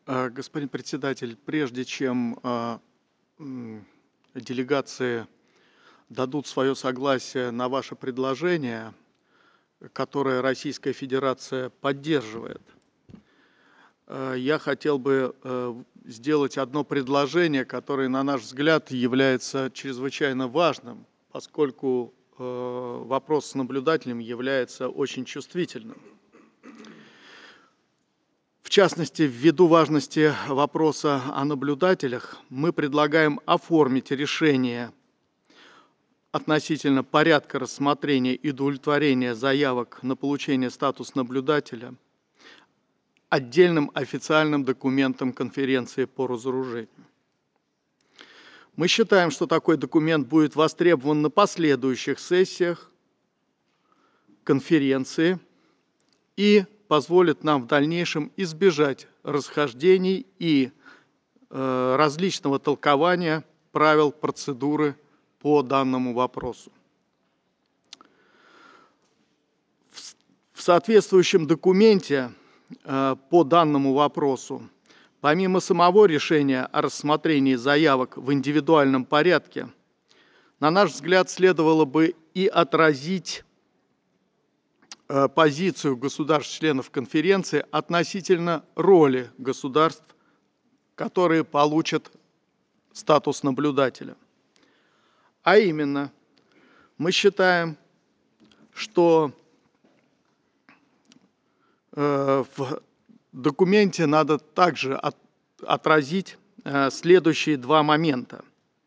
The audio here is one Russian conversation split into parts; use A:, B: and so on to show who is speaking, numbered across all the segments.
A: Господин председатель, прежде чем делегации дадут свое согласие на ваше предложение, которое Российская Федерация поддерживает, я хотел бы сделать одно предложение, которое, на наш взгляд, является чрезвычайно важным, поскольку вопрос с наблюдателем является очень чувствительным. В частности, ввиду важности вопроса о наблюдателях, мы предлагаем оформить решение относительно порядка рассмотрения и удовлетворения заявок на получение статуса наблюдателя отдельным официальным документом Конференции по разоружению. Мы считаем, что такой документ будет востребован на последующих сессиях конференции и позволит нам в дальнейшем избежать расхождений и различного толкования правил процедуры по данному вопросу. В соответствующем документе по данному вопросу, помимо самого решения о рассмотрении заявок в индивидуальном порядке, на наш взгляд, следовало бы и отразить позицию государств-членов конференции относительно роли государств, которые получат статус наблюдателя. А именно, мы считаем, что в документе надо также отразить следующие два момента.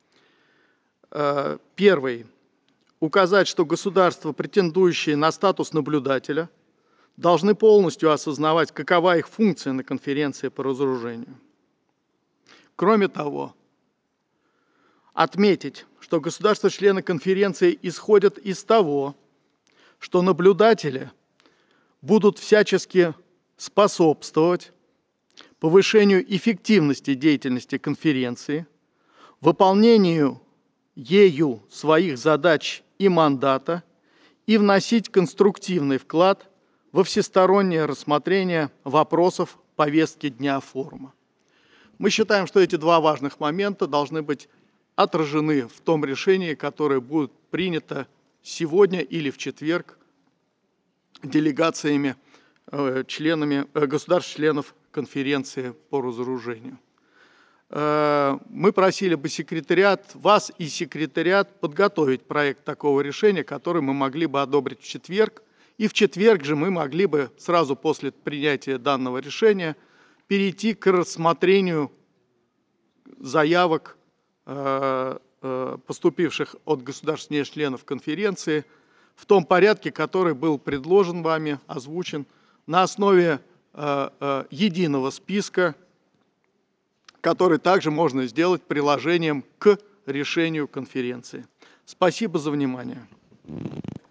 A: Первый. Указать, что государства, претендующие на статус наблюдателя, должны полностью осознавать, какова их функция на конференции по разоружению. Кроме того, отметить, что государства-члены конференции исходят из того, что наблюдатели будут всячески способствовать повышению эффективности деятельности конференции, выполнению ею своих задач и мандата и вносить конструктивный вклад во всестороннее рассмотрение вопросов повестки дня форума. Мы считаем, что эти два важных момента должны быть отражены в том решении, которое будет принято сегодня или в четверг делегациями государств-членов конференции по разоружению. Мы просили бы вас и секретариат подготовить проект такого решения, который мы могли бы одобрить в четверг. И в четверг же мы могли бы сразу после принятия данного решения перейти к рассмотрению заявок, поступивших от государств-членов конференции, в том порядке, который был предложен вами, озвучен, на основе единого списка, который также можно сделать приложением к решению конференции. Спасибо за внимание.